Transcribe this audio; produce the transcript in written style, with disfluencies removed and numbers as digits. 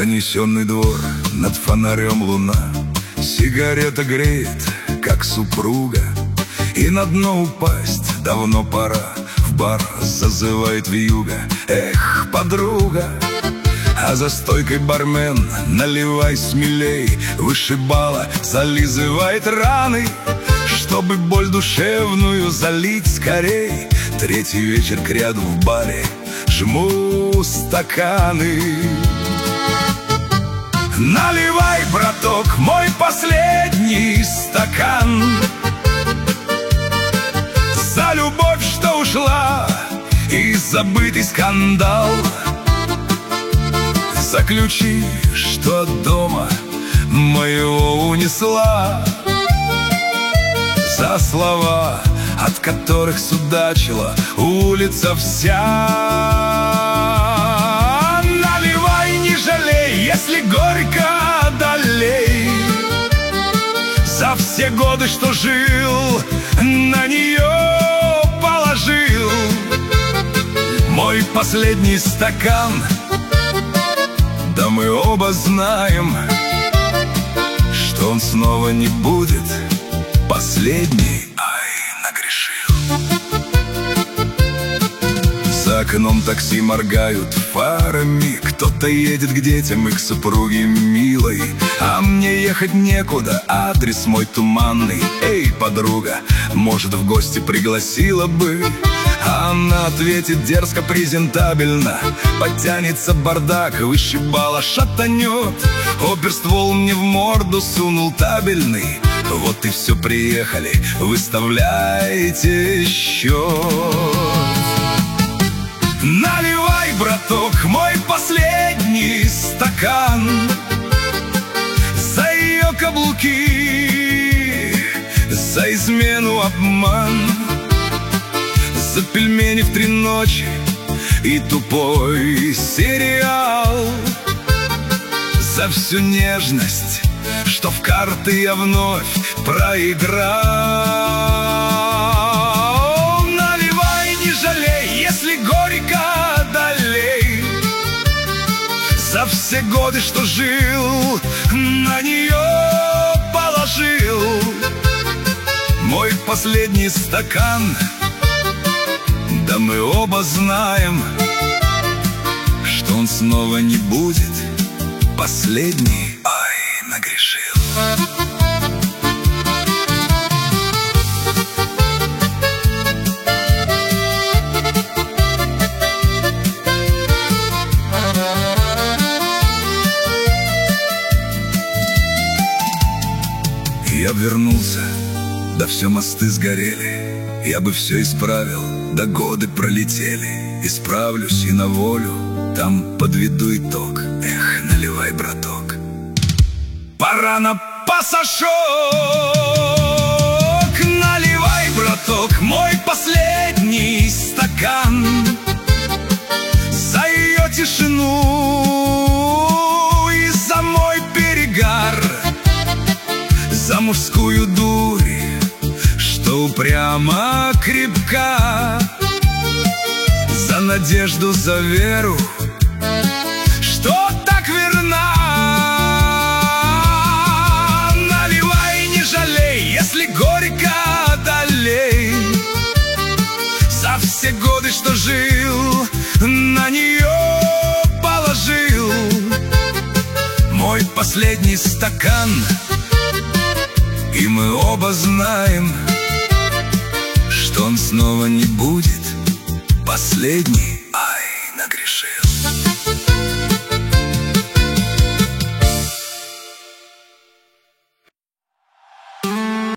Занесенный двор, над фонарем луна, сигарета греет, как супруга. И на дно упасть давно пора, в бар зазывает вьюга. Эх, подруга, а за стойкой бармен: наливай смелей. Вышибала зализывает раны, чтобы боль душевную залить скорей. Третий вечер кряду в баре, жму стаканы. Наливай, браток, мой последний стакан за любовь, что ушла, и забытый скандал, за ключи, что от дома моего унесла, за слова, от которых судачила улица вся. Наливай, не жалей, если горько долей, за все годы, что жил, на нее положил мой последний стакан. Да мы оба знаем, что он снова не будет последний. Ай, нагрешил. За окном такси моргают фарами, кто-то едет к детям и к супруге милой. А мне ехать некуда, адрес мой туманный. Эй, подруга, может, в гости пригласила бы? Она ответит дерзко, презентабельно: подтянется бардак, вышибала шатанет. Оперствол мне в морду сунул табельный. Вот и все, приехали, выставляйте счет. Наливай, браток, мой последний стакан за ее каблуки, за измену, обман, за пельмени в 3 ночи и тупой сериал, за всю нежность, что в карты я вновь проиграл. Наливай, не жалей, если горько долей, за все годы, что жил, на нее положил мой последний стакан. Да мы оба знаем, что он снова не будет последний. Ай, нагрешил. Я б вернулся, да все мосты сгорели. Я бы все исправил, да годы пролетели. Исправлюсь и на волю, там подведу итог. Эх, наливай, браток, пора на пасашок. Наливай, браток, мой последний стакан за ее тишину и за мой перегар, за мужскую дурь, что упрямо крепка, за надежду, за веру, что так верна. Наливай, не жалей, если горько долей, за все годы, что жил, на нее положил мой последний стакан. И мы оба знаем, что он снова не будет последний.